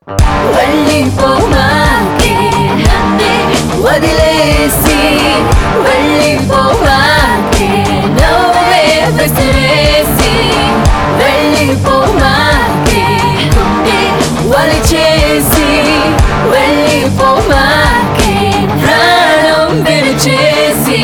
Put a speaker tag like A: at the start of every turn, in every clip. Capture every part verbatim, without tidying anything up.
A: వెళ్ళిపోమాకే నన్నే వదిలేసి వెళ్ళిపోమాకే నవ్వే విసిరేసి వెళ్ళిపోమాకే గుండె వలిచేసి వెళ్ళిపోమాకే ప్రాణం విడిచేసి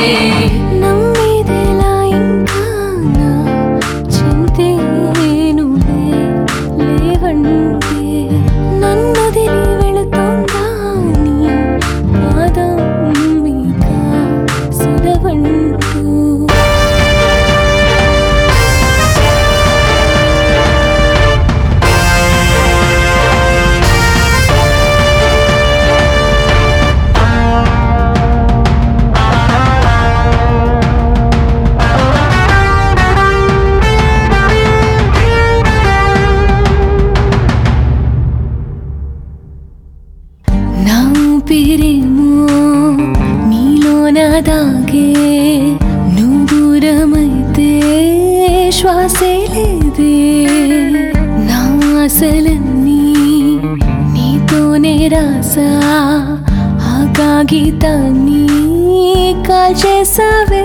A: పిరేమో నీలోన దాగే నువ్వు దూరమైతే శ్వాసే లేదే నా ఆశలన్నీ నీతోనే రాసా ఆ కాగితాన్ని కాల్చేసావే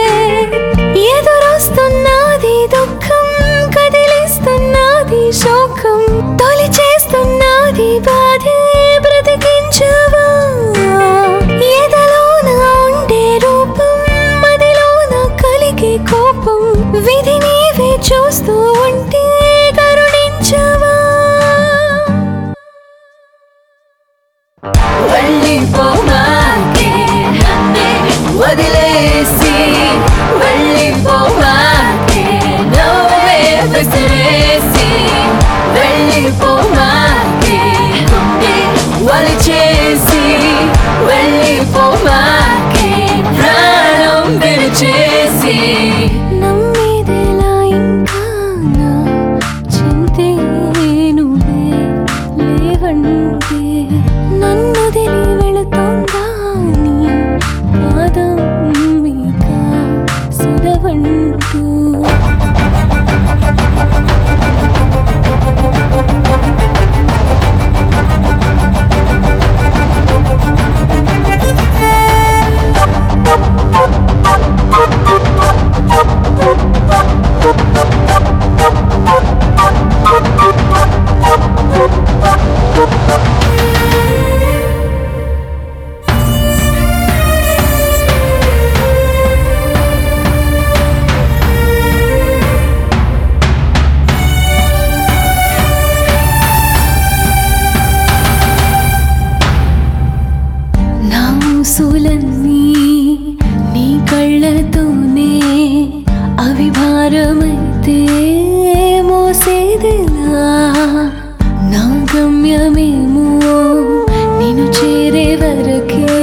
A: ఎదురొస్తున్నది దుఃఖం కదిలిస్తున్నది శోకం తొలి చేస్తున్నది బాధే బ్రతికించవా ఎదలోన ఉండే రూపం మదిలోన కలిగే కోపం విధి నీవే చూస్తూ ఉంటే కరుణించవా వెళ్ళిపోమాకే నన్నే వదిలేసి వెళ్ళిపోమాకే నవ్వే విసిరేసి వెళ్ళిపోమాకే గుండె వలిచేసి వెళ్ళిపోమాకే ప్రాణం విడిచేసి నమ్మేదెలా ఇంకా నా చింతే నువ్వే లేవంటే నన్ను వదిలి వెళుతోందా నీ పాదం మీక సిదవంటూ సులన్నీ నీ కళ్ళతోనే అవి భారమైతే మోసేదిలా నా గమ్యమేమో నిన్ను చేరే వరకే